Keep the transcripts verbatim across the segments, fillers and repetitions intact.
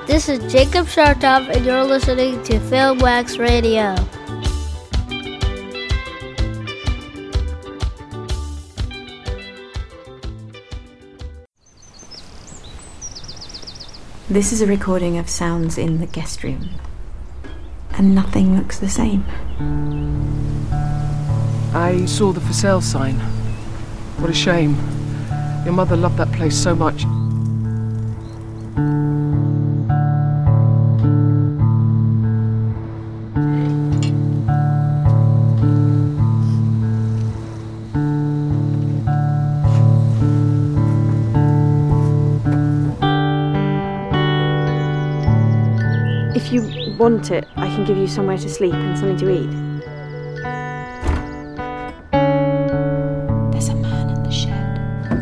This is Jacob Shartov, and you're listening to Film Wax Radio. This is a recording of sounds in the guest room, and nothing looks the same. I saw the for sale sign. What a shame. Your mother loved that place so much. If you want it, I can give you somewhere to sleep and something to eat. There's a man in the shed.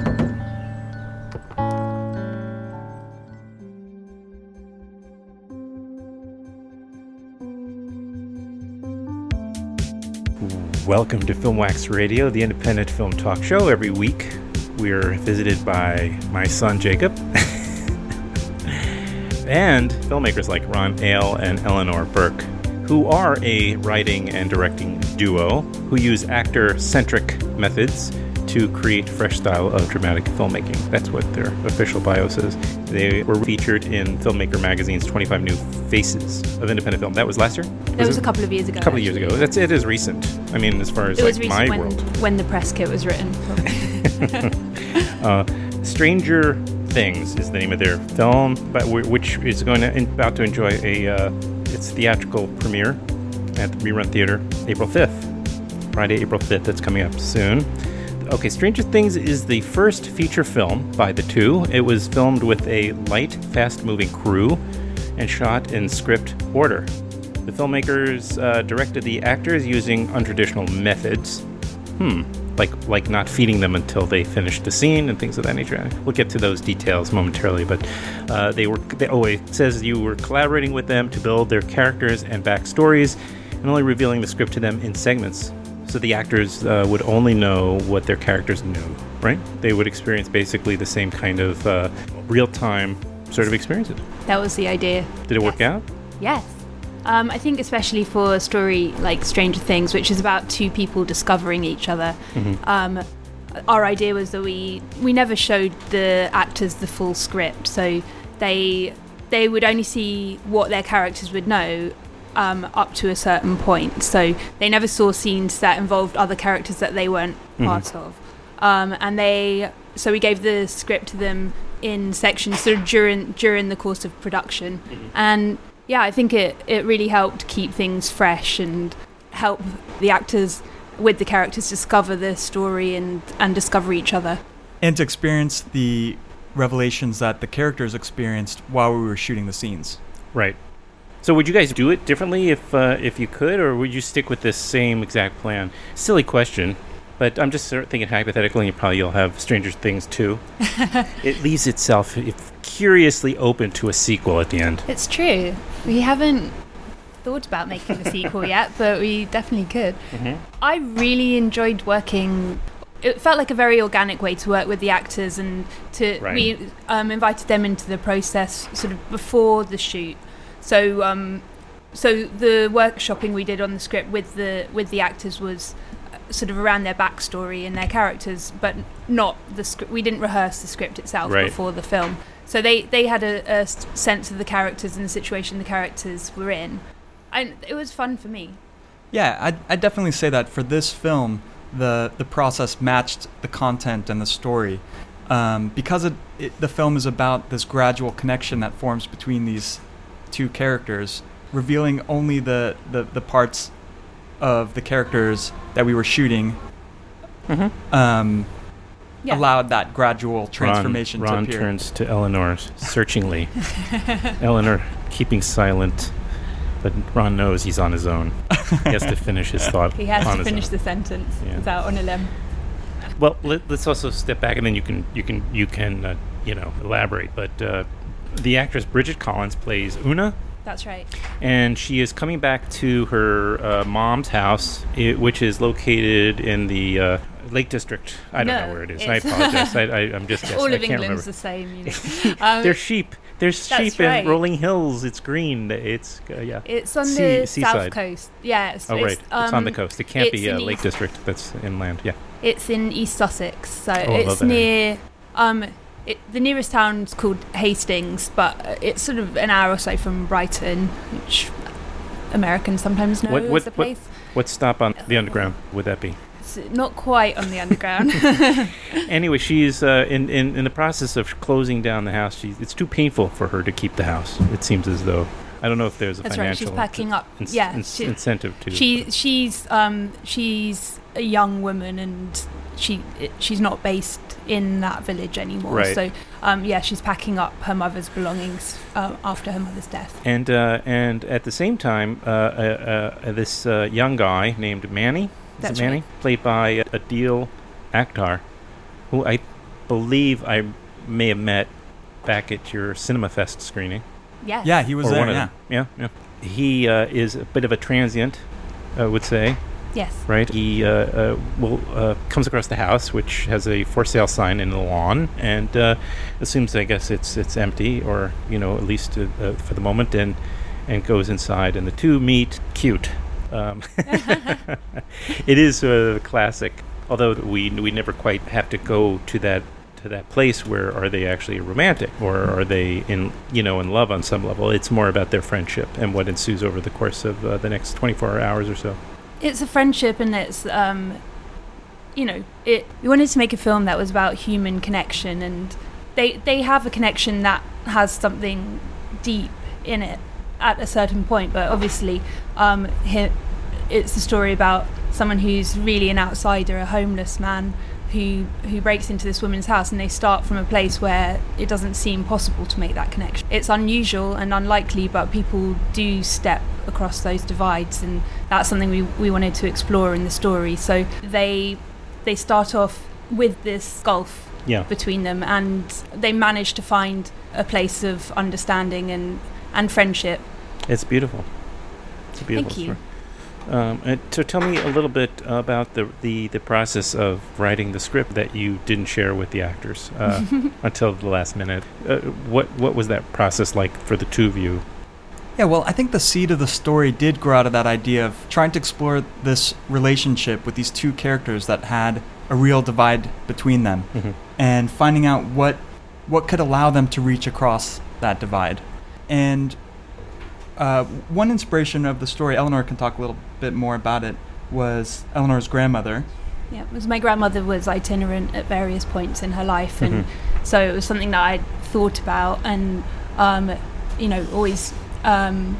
Welcome to Film Wax Radio, the independent film talk show. Every week we're visited by my son Jacob and filmmakers like Ron Ale and Eleanor Burke, who are a writing and directing duo who use actor-centric methods to create a fresh style of dramatic filmmaking. That's what their official bio says. They were featured in Filmmaker Magazine's twenty-five New Faces of Independent Film. That was last year? That was, was a couple of years ago. A couple actually. of years ago. That's it is recent. I mean, as far as it like was recent my when, world. when the press kit was written. uh, Stranger Things is the name of their film, but which is going to about to enjoy a uh, its theatrical premiere at the Rerun Theater April fifth, Friday, April fifth. That's coming up soon. Okay, Stranger Things is the first feature film by the two. It was filmed with a light, fast-moving crew and shot in script order. The filmmakers uh, directed the actors using untraditional methods. Hmm. Like like not feeding them until they finished the scene and things of that nature. We'll get to those details momentarily, but uh, they were. They, oh, it says you were collaborating with them to build their characters and backstories, and only revealing the script to them in segments. So the actors uh, would only know what their characters knew, right? They would experience basically the same kind of uh, real-time sort of experiences. That was the idea. Did it yes. work out? Yes. Um, I think especially for a story like Stranger Things, which is about two people discovering each other, Mm-hmm. um, our idea was that we we never showed the actors the full script, so they they would only see what their characters would know um, up to a certain point. So they never saw scenes that involved other characters that they weren't Mm-hmm. part of, um, and they so we gave the script to them in sections sort of during during the course of production, Mm-hmm. and. Yeah, I think it, it really helped keep things fresh and help the actors with the characters discover the story and, and discover each other. And to experience the revelations that the characters experienced while we were shooting the scenes. Right. So would you guys do it differently if uh, if you could, or would you stick with this same exact plan? Silly question, but I'm just sort of thinking hypothetically, and probably you'll have Stranger Things two. It leaves itself curiously open to a sequel at the end. It's true. We haven't thought about making a sequel yet, but we definitely could. Mm-hmm. I really enjoyed working. It felt like a very organic way to work with the actors, and to Right. we um, invited them into the process sort of before the shoot. So, um, so the workshopping we did on the script with the with the actors was sort of around their backstory and their characters, but not the script. We didn't rehearse the script itself Right. before the film. So they, they had a, a sense of the characters and the situation the characters were in. And it was fun for me. Yeah, I'd, I'd definitely say that for this film, the, the process matched the content and the story. Um, because it, it, the film is about this gradual connection that forms between these two characters, revealing only the, the, the parts of the characters that we were shooting Mm-hmm. um, Yeah. allowed that gradual transformation Ron, Ron to appear. turns to Eleanor searchingly. Eleanor keeping silent, but Ron knows he's on his own. He has to finish his thought. He has on to his finish own. the sentence Yeah. without on a limb. Well, let, let's also step back, and then you can you can you can uh, you know elaborate. But uh, the actress Bridget Collins plays Una. That's right. And she is coming back to her uh, mom's house, I which is located in the uh, Lake District. I don't No, know where it is. I it's- apologize. I, I, I'm just guessing. All I of can't England's remember. the same, you know. Um, There's sheep. There's That's sheep right. and rolling hills. It's green. It's uh, yeah. It's on Sea- the seaside. south coast. Yeah. It's, Oh it's, right, it's on the um, coast. It can't it's be uh, in Lake East- District. That's inland. Yeah. It's in East Sussex, so Oh, I love it's that near. Um, it, the nearest town's called Hastings, but it's sort of an hour or so from Brighton, which Americans sometimes know What- what- as a what- place. What stop on the underground would that be? It's not quite on the underground. Anyway, she's uh, in, in in the process of closing down the house. She's, it's too painful for her to keep the house. It seems as though I don't know if there's a That's right. financial She's packing up. ins- yeah, ins- she- incentive to. She she's um she's a young woman and she it, she's not based in that village anymore. Right. So um yeah, she's packing up her mother's belongings uh, after her mother's death. And uh, and at the same time, uh, uh, uh, this uh, young guy named Manny, is That's it Manny, right. played by Adil Akhtar, who I believe I may have met back at your Cinema Fest screening. Yes. Yeah, he was or there. one of Yeah. them. Yeah, yeah. He uh, is a bit of a transient, I would say. Yes. Right. He uh, uh, will uh, comes across the house, which has a for sale sign in the lawn, and uh, assumes, I guess, it's it's empty, or you know, at least uh, uh, for the moment, and and goes inside, and the two meet. Cute. Um, it is a classic, although we we never quite have to go to that to that place where are they actually romantic, or are they in you know in love on some level. It's more about their friendship and what ensues over the course of uh, the next twenty-four hours or so. It's a friendship, and it's um, you know, it. We wanted to make a film that was about human connection, and they they have a connection that has something deep in it at a certain point. But obviously, um, he, it's a story about someone who's really an outsider, a homeless man who who breaks into this woman's house, and they start from a place where it doesn't seem possible to make that connection. It's unusual and unlikely, but people do step across those divides, and that's something we we wanted to explore in the story. So they they start off with this gulf Yeah. between them, and they manage to find a place of understanding and and friendship. It's beautiful. It's a beautiful Thank you. story. Um, and so tell me a little bit about the, the, the process of writing the script that you didn't share with the actors uh, until the last minute. Uh, what what was that process like for the two of you? Yeah, well, I think the seed of the story did grow out of that idea of trying to explore this relationship with these two characters that had a real divide between them, Mhm. and finding out what what could allow them to reach across that divide. And uh, one inspiration of the story, Eleanor can talk a little bit more about it, was Eleanor's grandmother. Yeah, it was my grandmother was itinerant at various points in her life, and Mhm. so it was something that I'd thought about, and um, you know, always. Um,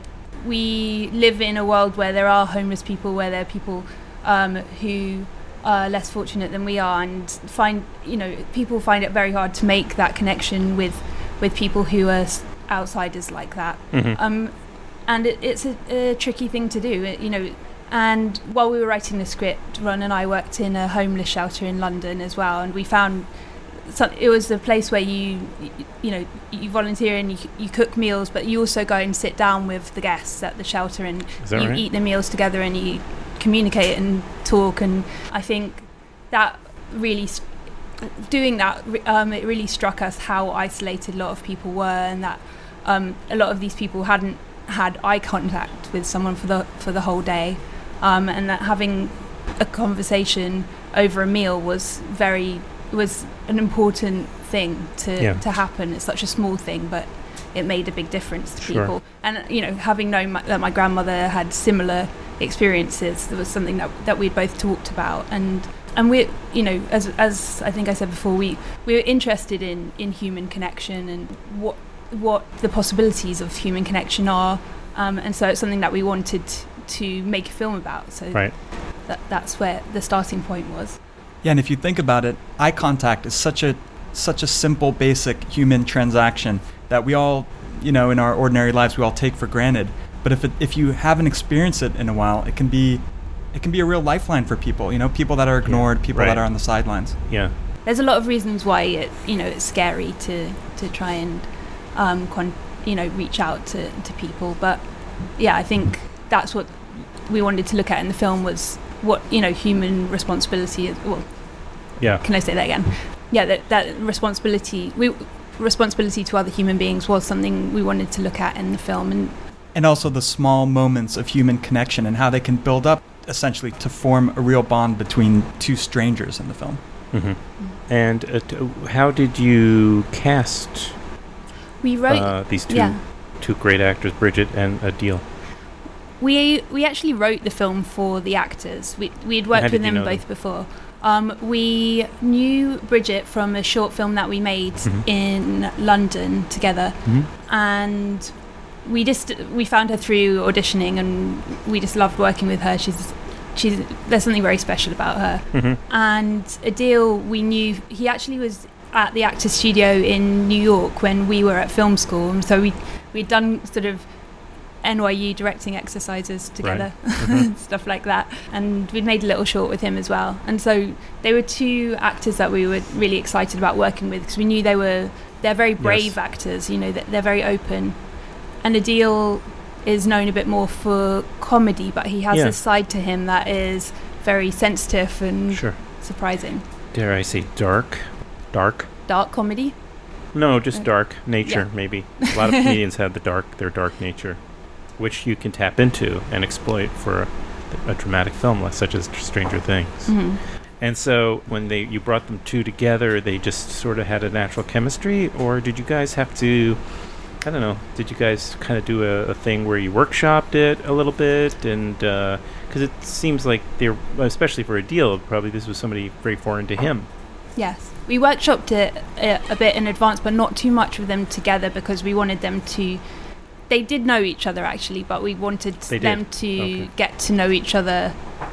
we live in a world where there are homeless people, where there are people um, who are less fortunate than we are, and find you know people find it very hard to make that connection with with people who are s- outsiders like that. Mhm. Um, and it, it's a, a tricky thing to do, it- you know. And while we were writing the script, Ron and I worked in a homeless shelter in London as well, and we found some, it was a place where you, you, you know, you volunteer and you, you cook meals, but you also go and sit down with the guests at the shelter, and Is that you right? eat the meals together, and you communicate and talk. And I think that really, st- doing that, re- um, it really struck us how isolated a lot of people were, and that um, a lot of these people hadn't had eye contact with someone for the for the whole day, um, and that having a conversation over a meal was very was an important thing to Yeah. to happen. It's such a small thing, but it made a big difference to Sure. people. And you know, having known my, that my grandmother had similar experiences, there was something that that we'd both talked about, and and we, you know, as as I think I said before, we we were interested in in human connection and what what the possibilities of human connection are, um, and so it's something that we wanted to make a film about. So Right. that that's where the starting point was. Yeah, and if you think about it, eye contact is such a such a simple, basic human transaction that we all, you know, in our ordinary lives, we all take for granted. But if it, if you haven't experienced it in a while, it can be it can be a real lifeline for people. You know, people that are ignored, people right. that are on the sidelines. Yeah. There's a lot of reasons why it, you know, it's scary to to try and um, con- you know, reach out to, to people. But yeah, I think that's what we wanted to look at in the film, was what you know human responsibility is. Well, Yeah. can I say that again? Yeah, that that responsibility we responsibility to other human beings was something we wanted to look at in the film, and And also the small moments of human connection and how they can build up essentially to form a real bond between two strangers in the film. Mm-hmm. And uh, t- how did you cast we wrote uh, these two yeah. two great actors, Bridget and Adil? We we actually wrote the film for the actors. We we had How worked did with you them know both them? before. Um, we knew Bridget from a short film that we made Mhm. in London together, Mm-hmm. and we just we found her through auditioning, and we just loved working with her. She's she's there's something very special about her. Mm-hmm. And Adil, we knew he actually was at the Actors Studio in New York when we were at film school, and so we we'd done sort of N Y U directing exercises together, Mhm. stuff like that, and we'd made a little short with him as well. And so they were two actors that we were really excited about working with, because we knew they were they're very brave Yes. actors. You know, that they're very open. And Adil is known a bit more for comedy, but he has Yeah. a side to him that is very sensitive and Sure. surprising. Dare I say dark? Dark? Dark comedy. No, just Uh, dark nature, yeah. maybe. A lot of comedians have the dark, their dark nature, which you can tap into and exploit for a, a dramatic film, like- such as Stranger Things. Mhm. And so, when they you brought them two together, they just sort of had a natural chemistry, or did you guys have to? I don't know. Did you guys kind of do a, a thing where you workshopped it a little bit, and because it seems like they're, especially for Adil, probably this was somebody very foreign to him. Yes, we workshopped it a, a bit in advance, but not too much with them together, because we wanted them to. They did know each other actually, but we wanted They did? them to Okay. get to know each other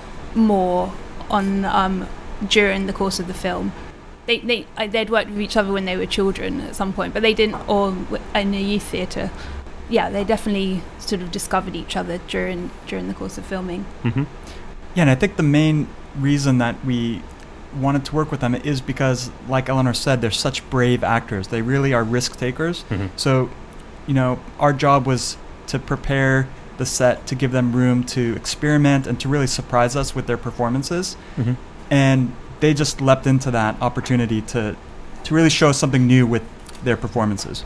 more on um, during the course of the film. They they uh, they'd worked with each other when they were children at some point, but they didn't, or w- in a youth theatre. Yeah, they definitely sort of discovered each other during during the course of filming. Mm-hmm. Yeah, and I think the main reason that we wanted to work with them is because, like Eleanor said, they're such brave actors. They really are risk takers. Mm-hmm. So, you know, our job was to prepare the set, to give them room to experiment and to really surprise us with their performances. Mm-hmm. And they just leapt into that opportunity to to really show us something new with their performances.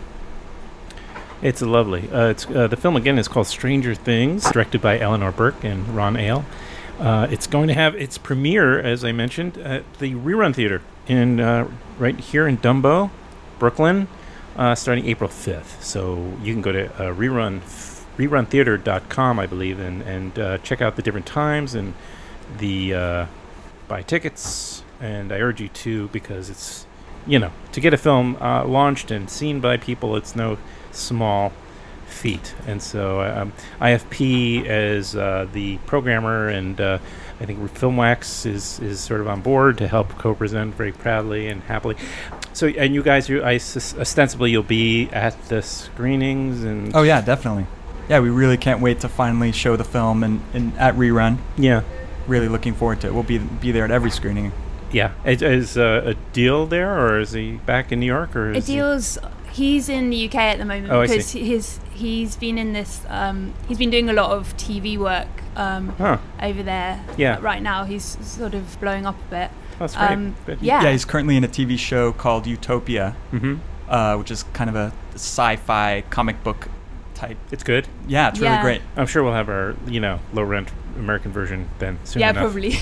It's lovely. Uh, it's uh, the film again is called Stranger Things, directed by Eleanor Burke and Ron Ailes. Uh, it's going to have its premiere, as I mentioned, at the Rerun Theater in uh, right here in Dumbo, Brooklyn, uh, starting April fifth. So you can go to uh, rerun rerun theater dot com, I believe, and and uh, check out the different times and the uh, buy tickets. And I urge you to, because it's, you know, to get a film uh, launched and seen by people, it's no small feat. And so um, I F P as uh, the programmer, and uh, I think FilmWax is is sort of on board to help co-present very proudly and happily. So, and you guys, you, I sus- ostensibly you'll be at the screenings and Oh yeah, definitely. Yeah, we really can't wait to finally show the film and, and at Rerun. yeah, Really looking forward to it. We'll be be there at every screening. yeah. Is, is uh, Adil there, or is he back in New York, or is he- Adil's he's in the U K at the moment Oh, I because see. his he's been in this um, he's been doing a lot of T V work um, Huh. over there. Yeah. Uh, right now he's sort of blowing up a bit. That's great. Um, Good. yeah. Yeah, he's currently in a T V show called Utopia, Mm-hmm. uh, which is kind of a sci-fi comic book type. It's good. Yeah, it's really Yeah. great. I'm sure we'll have our, you know, low rent American version then soon yeah, enough. probably.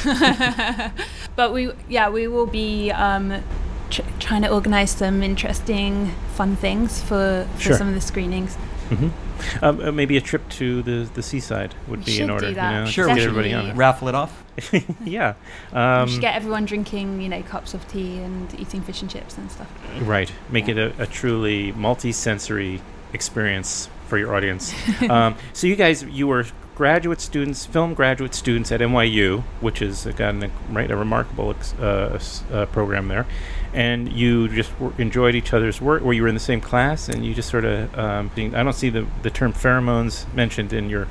But we yeah we will be um, tr- trying to organise some interesting, fun things for for Sure. some of the screenings. Mm-hmm. Um, uh, maybe a trip to the the seaside would We be in should order. do that. You know, Sure, to we get should everybody on it. raffle it off. Yeah. we Um, should get everyone drinking, you know, cups of tea and eating fish and chips and stuff. right. Make Yeah. it a, a truly multi-sensory experience for your audience. um, so you guys, you were graduate students, film graduate students at N Y U, which is uh, got an, right a remarkable ex- uh, s- uh, program there, and you just w- enjoyed each other's work. Where you were in the same class, and you just sort of. Um, being, I don't see the the term pheromones mentioned in your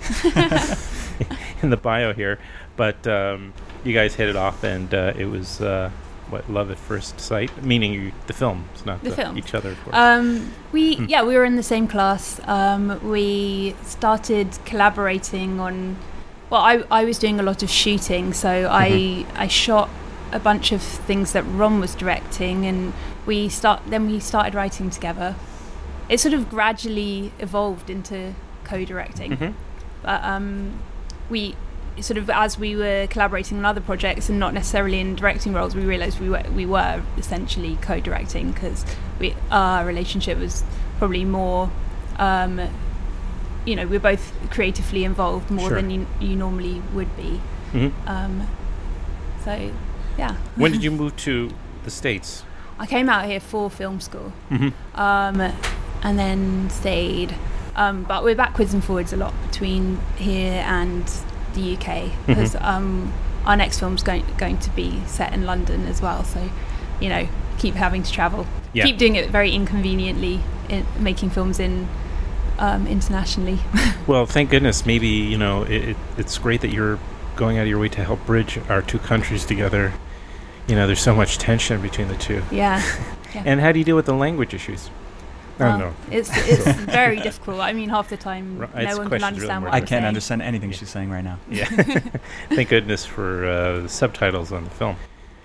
in the bio here, but um, you guys hit it off, and uh, it was uh, what love at first sight, meaning you, the film, it's not The film. each other, of course. Um, we Hmm. yeah we were in the same class. Um, we started collaborating on well, I I was doing a lot of shooting, so mm-hmm. I I shot a bunch of things that Ron was directing, and we start then we started writing together. It sort of gradually evolved into co-directing, Mm-hmm. but um, we sort of as we were collaborating on other projects and not necessarily in directing roles, we realised we were we were essentially co-directing because we our relationship was probably more. Um, you know, we're both creatively involved more Sure. than you, you normally would be. Mm-hmm. Um, so, yeah. When did you move to the States? I came out here for film school, Mm-hmm. um, and then stayed. Um, but we're backwards and forwards a lot between here and the U K because Mm-hmm. um, our next film's going going to be set in London as well. So, you know, keep having to travel. Yeah. Keep doing it very inconveniently, in, making films in. Um, internationally. Well, thank goodness. Maybe, you know, it, it, it's great that you're going out of your way to help bridge our two countries together. You know, there's so much tension between the two. Yeah. yeah. And how do you deal with the language issues? I don't Well, know. It's it's very difficult. I mean, half the time Right, no it's one questions can understand really what I I'm can't saying. understand anything she's saying right now. Yeah. Thank goodness for uh, subtitles on the film.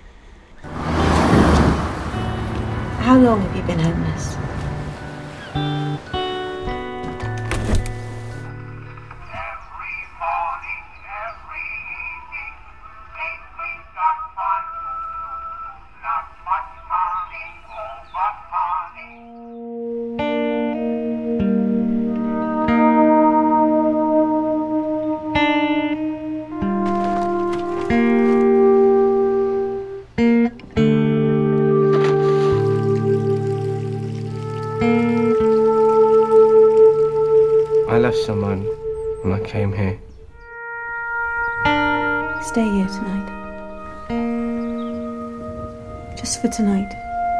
How long have you been homeless? I left someone when I came here. Stay here tonight. Just for tonight.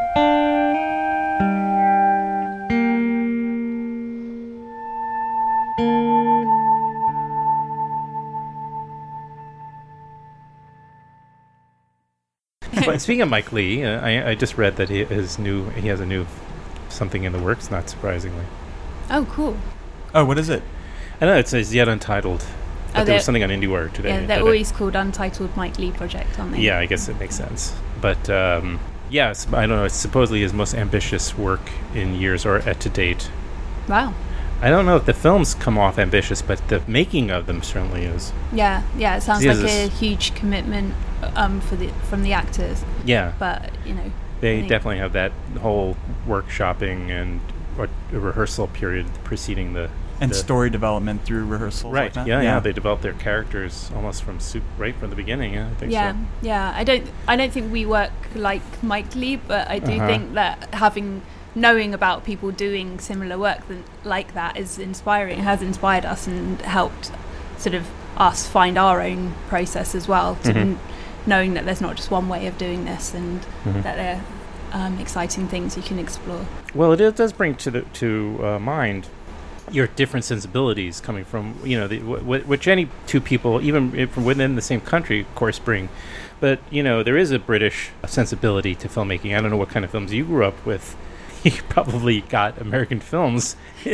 But speaking of Mike Leigh, uh, I, I just read that he, his new he has a new something in the works. Not surprisingly. Oh, cool. Oh, what is it? I know it says yet untitled. But Oh, there was they're- something on IndieWire today. Yeah, that they're I- always called Untitled Mike Leigh Project, aren't they? Yeah, I guess it makes sense. But um, yeah, it's, I don't know. It's supposedly his most ambitious work in years or uh, to date. Wow. I don't know if the films come off ambitious, but the making of them certainly is. Yeah, yeah. It sounds He like has a this- huge commitment um, for the from the actors, Yeah, but you know. they I think- definitely have that whole workshopping and or, rehearsal period preceding the And the, story development through rehearsals. Right. Like that? yeah, yeah, They develop their characters almost from soup right from the beginning. Yeah, I think Yeah, so. yeah. I don't. I don't think we work like Mike Leigh, but I do Uh-huh. think that having knowing about people doing similar work than, like that is inspiring. It has inspired us and helped sort of us find our own process as well. To Mhm. n- knowing that there's not just one way of doing this, and Mhm. that there are um, exciting things you can explore. Well, it, it does bring to the to uh, mind your different sensibilities coming from, you know, the, w- w- which any two people, even if from within the same country, of course, bring. But, you know, there is a British sensibility to filmmaking. I don't know what kind of films you grew up with. You probably got American films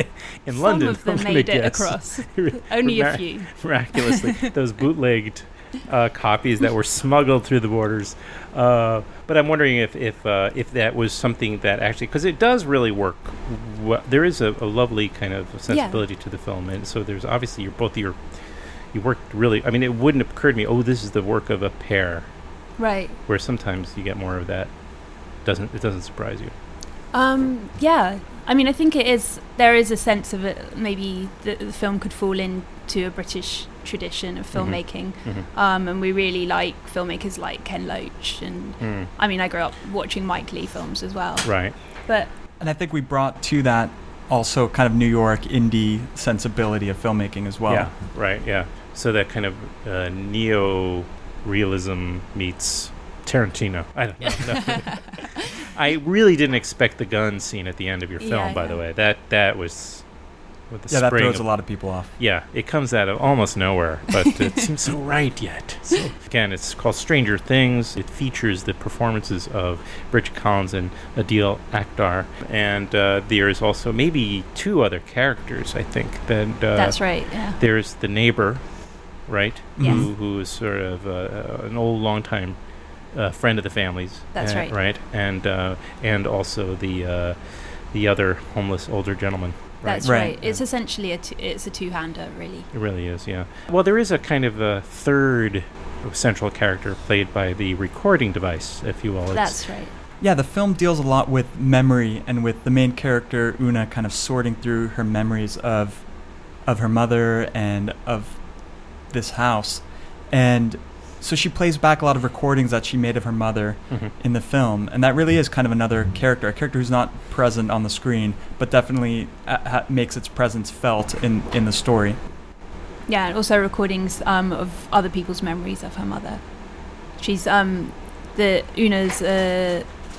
in London. Some of them I'm gonna made it guess. across. Only a Mir- few. Miraculously. Those bootlegged uh, copies that were smuggled through the borders. Uh, but I'm wondering if if, uh, if that was something that actually, because it does really work. W- there is a, a lovely kind of sensibility to the film, and so there's obviously you're both your you worked really. I mean, it wouldn't have occurred to me. Oh, this is the work of a pair. Right. Where sometimes you get more of that. Doesn't it doesn't surprise you? Um, yeah, I mean, I think it is. There is a sense of it. Maybe the, the film could fall into a British tradition of Mhm. filmmaking, Mhm. um, and we really like filmmakers like Ken Loach. And Mm. I mean, I grew up watching Mike Leigh films as well. Right. But And I think we brought to that also kind of New York indie sensibility of filmmaking as well. Yeah. Right. Yeah. So that kind of uh, neo-realism meets Tarantino. I don't know. No. I really didn't expect the gun scene at the end of your film. Yeah, by yeah. the way, that that was with the Yeah, that spring throws of- a lot of people off. Yeah, it comes out of almost nowhere, but it seems so right yet. So again, it's called Stranger Things. It features the performances of Bridget Collins and Adil Akhtar, and uh, there is also maybe two other characters. I think that uh, that's right. Yeah. there's the neighbor, right? Yes. Who, who is sort of uh, an old, long-time uh, friend of the family's. That's uh, right. Right, and uh, and also the uh, the other homeless older gentleman. That's Right. right. It's essentially a two, it's a two-hander, really. It really is, yeah. Well, there is a kind of a third central character played by the recording device, if you will. It's, That's right. Yeah, the film deals a lot with memory and with the main character Una kind of sorting through her memories of of her mother and of this house. And so she plays back a lot of recordings that she made of her mother Mhm. in the film, and that really is kind of another character, a character who's not present on the screen, but definitely uh, ha- makes its presence felt in, in the story. Yeah, and also recordings um, of other people's memories of her mother. She's um, the Una's a,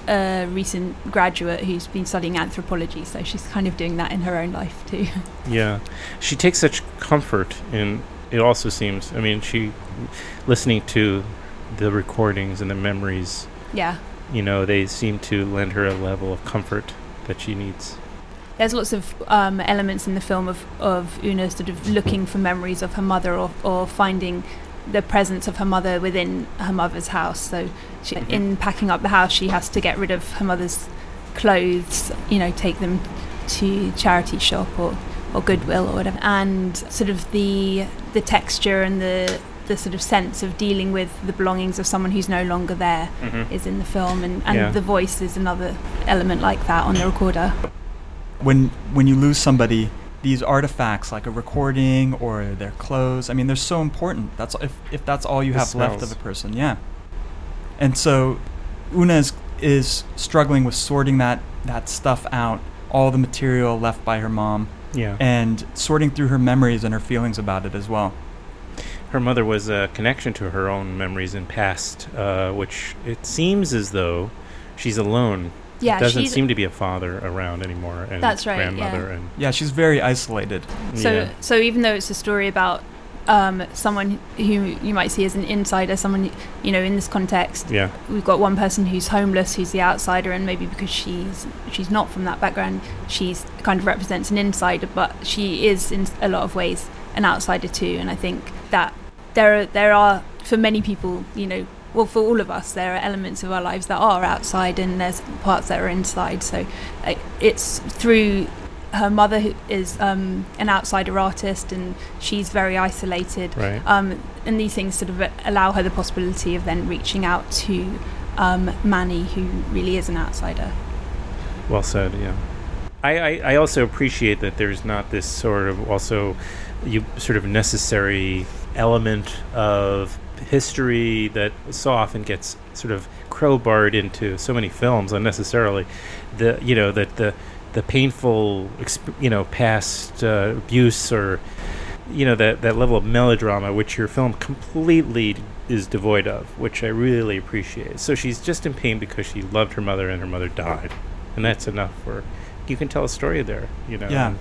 a recent graduate who's been studying anthropology, so she's kind of doing that in her own life too. Yeah. She takes such comfort in, it also seems, I mean, she, listening to the recordings and the memories, Yeah. you know, they seem to lend her a level of comfort that she needs. There's lots of um, elements in the film of, of Una sort of looking for memories of her mother, or, or finding the presence of her mother within her mother's house. So she, Mhm. in packing up the house, she has to get rid of her mother's clothes, you know, take them to charity shop or, or Goodwill or whatever. And sort of the the texture and the the sort of sense of dealing with the belongings of someone who's no longer there Mhm. is in the film. And, and Yeah. the voice is another element like that on the recorder. When when you lose somebody, these artifacts like a recording or their clothes, I mean, they're so important. That's if if that's all you The have left smells. of a person, yeah. And so Una is, is struggling with sorting that that stuff out, all the material left by her mom, Yeah. and sorting through her memories and her feelings about it as well. Her mother was a connection to her own memories and past, uh, which it seems as though she's alone. Yeah, Doesn't she's- seem to be a father around anymore, and That's right, grandmother, yeah. and Yeah, she's very isolated. So, yeah. so even though it's a story about um, someone who you might see as an insider, someone, you know, in this context, Yeah. we've got one person who's homeless, who's the outsider, and maybe because she's she's not from that background, she's kind of represents an insider, but she is in a lot of ways an outsider too. And I think that there are, there are for many people, you know, well, for all of us, there are elements of our lives that are outside, and there's parts that are inside. So uh, it's through her mother, who is um, an outsider artist, and she's very isolated. Right. Um, and these things sort of allow her the possibility of then reaching out to um, Manny, who really is an outsider. Well said, yeah. I, I, I also appreciate that there's not this sort of also you sort of necessary element of history that so often gets sort of crowbarred into so many films unnecessarily. The you know that the the painful exp- you know past uh, abuse, or you know that that level of melodrama which your film completely is devoid of, which I really appreciate. So she's just in pain because she loved her mother and her mother died, and that's enough for you can tell a story there, you know. Yeah.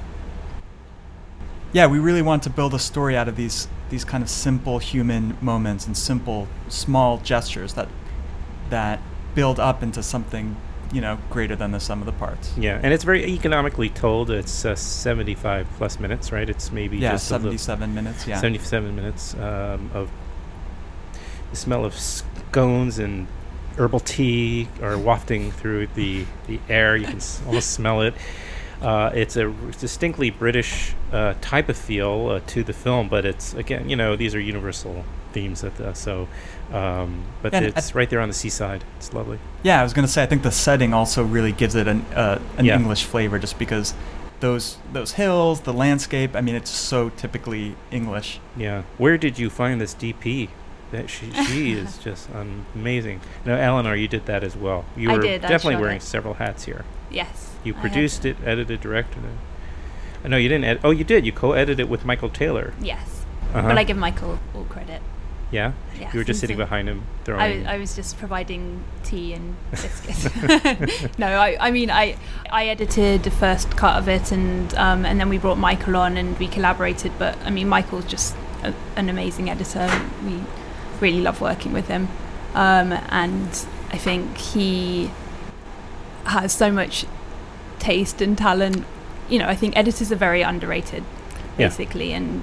Yeah, we really want to build a story out of these these kind of simple human moments and simple small gestures that that build up into something, you know, greater than the sum of the parts. Yeah, and it's very economically told. It's uh, seventy-five plus minutes, right? It's maybe Yeah, just a little- seventy-seven minutes, yeah. seventy-seven minutes um, of the smell of scones and herbal tea are wafting through the, the air. You can s- almost smell it. Uh, it's a r- distinctly British uh, type of feel uh, to the film, but it's, again, you know, these are universal themes. That the, so, um, but Yeah, and it's I- right there on the seaside. It's lovely. Yeah, I was going to say, I think the setting also really gives it an uh, an Yeah. English flavor, just because those those hills, the landscape, I mean, it's so typically English. Yeah. Where did you find this D P? That she she is just amazing. No, Eleanor, you did that as well. You I were did, I definitely shot wearing it. several hats here. Yes. You I had produced to- it, edited, directed it. Uh, no, you didn't. Ed- oh, you did. You co-edited it with Michael Taylor. Yes. Uh-huh. But I give Michael all credit. Yeah. Yes, You were just he's sitting a- behind him throwing. I was, I was just providing tea and biscuits. no, I, I mean, I I edited the first cut of it, and um, and then we brought Michael on and we collaborated. But I mean, Michael's just a, an amazing editor. We really love working with him, um, and I think he has so much taste and talent. You know, I think editors are very underrated, Yeah. basically, and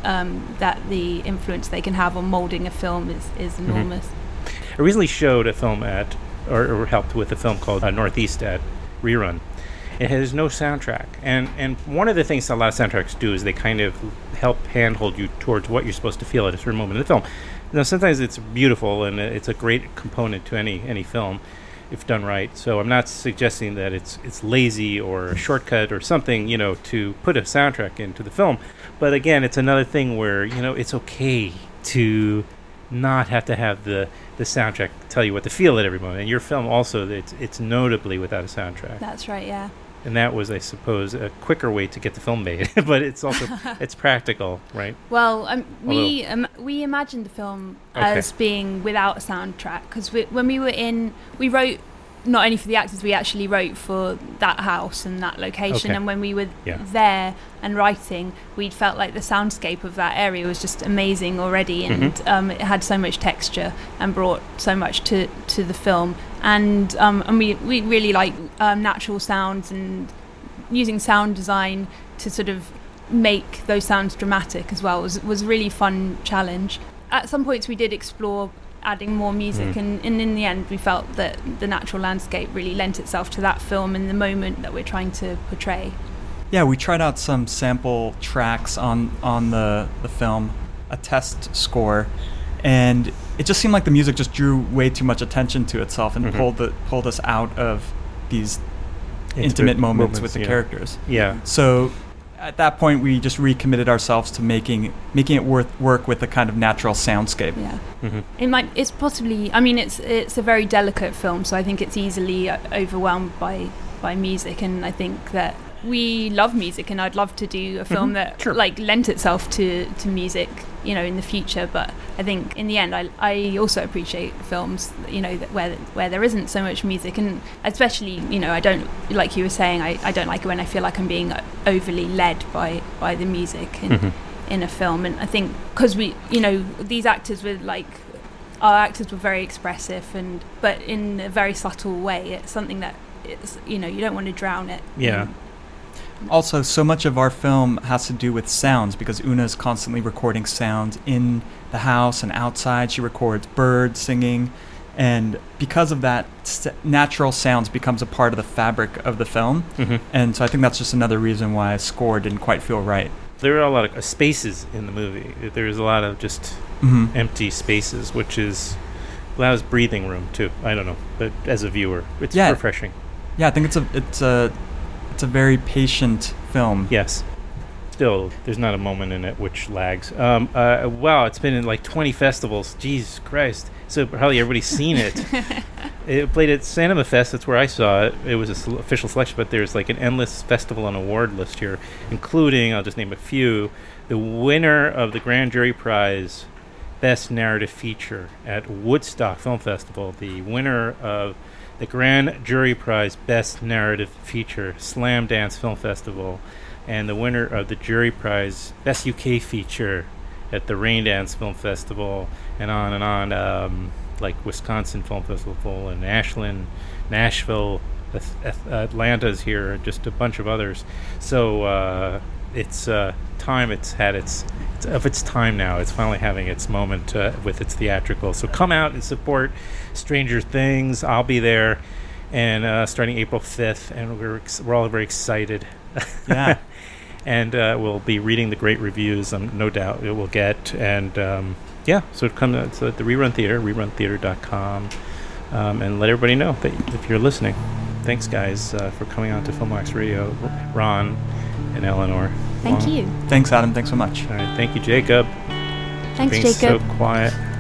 um, that the influence they can have on molding a film is, is enormous. Mm-hmm. I recently showed a film at, or, or helped with a film called uh, Northeast at Rerun. It has no soundtrack, and and one of the things a lot of soundtracks do is they kind of help handhold you towards what you're supposed to feel at a certain moment in the film. Now, sometimes it's beautiful and it's a great component to any any film, if done right. So I'm not suggesting that it's it's lazy or a shortcut or something, you know, to put a soundtrack into the film. But again, it's another thing where, you know, it's okay to not have to have the the soundtrack tell you what to feel at every moment. And your film also, it's it's notably without a soundtrack. That's right, yeah. And that was, I suppose, a quicker way to get the film made. But it's also, it's practical, right? Well, um, we um, we imagined the film Okay. as being without a soundtrack, because we, when we were in, we wrote not only for the actors, we actually wrote for that house and that location. Okay. And when we were Yeah. there and writing, we felt like the soundscape of that area was just amazing already, and Mhm. um, it had so much texture and brought so much to, to the film. And um, and we, we really like um, natural sounds and using sound design to sort of make those sounds dramatic as well was was a really fun challenge. At some points we did explore adding more music, Mm. and, and in the end we felt that the natural landscape really lent itself to that film and the moment that we're trying to portray. Yeah, we tried out some sample tracks on on the the film, a test score, and it just seemed like the music just drew way too much attention to itself and Mhm. pulled the pulled us out of these Intimate intimate moments, moments, with the yeah. characters. Yeah. So at that point, we just recommitted ourselves to making making it worth work with a kind of natural soundscape. Yeah. hmm It might. It's possibly. I mean, it's it's a very delicate film, so I think it's easily uh, overwhelmed by by music, and I think that we love music, and I'd love to do a film Mhm, that sure. like lent itself to to music, you know, in the future. But I think in the end, I I also appreciate films, you know, that where where there isn't so much music, and especially, you know, I don't, like you were saying, I, I don't like it when I feel like I'm being overly led by by the music in Mhm. in a film. And I think because we, you know, these actors were like, our actors were very expressive, and but in a very subtle way. It's something that it's, you know, you don't want to drown it. Yeah. in- Also, so much of our film has to do with sounds because Una's constantly recording sounds in the house and outside. She records birds singing, and because of that, s- natural sounds becomes a part of the fabric of the film. hmm And so I think that's just another reason why score didn't quite feel right. There are a lot of uh, spaces in the movie. There's a lot of just hmm empty spaces, which is allows breathing room too. I don't know, but as a viewer, it's Yeah. refreshing. Yeah, I think it's a it's a it's a very patient film. Yes. Still, there's not a moment in it which lags. Um, uh, wow, it's been in like twenty festivals. Jesus Christ. So probably everybody's seen it. It played at Cinema Fest. That's where I saw it. It was an sel- official selection, but there's like an endless festival and award list here, including, I'll just name a few, the winner of the Grand Jury Prize Best Narrative Feature at Woodstock Film Festival, the winner of the Grand Jury Prize Best Narrative Feature Slam Dance Film Festival, and the winner of the Jury Prize Best U K Feature at the Rain Dance Film Festival, and on and on, um, like Wisconsin Film Festival and Ashland, Nashville, Ath- Ath- Atlanta's here, just a bunch of others. So uh, it's uh, time. It's had its, it's of its time now. It's finally having its moment uh, with its theatrical. So come out and support Stranger Things. I'll be there, and uh, starting April fifth, and we're ex- we're all very excited. Yeah. And uh, we'll be reading the great reviews, um, no doubt it will get. And um, yeah, so come to so at the Rerun Theater, rerun theater dot com, um, and let everybody know that if you're listening. Thanks, guys, uh, for coming on to Filmwax Radio, Ron and Eleanor. Thank Long- you. Thanks, Adam. Thanks so much. All right, thank you, Jacob. Thanks, being Jacob. so quiet.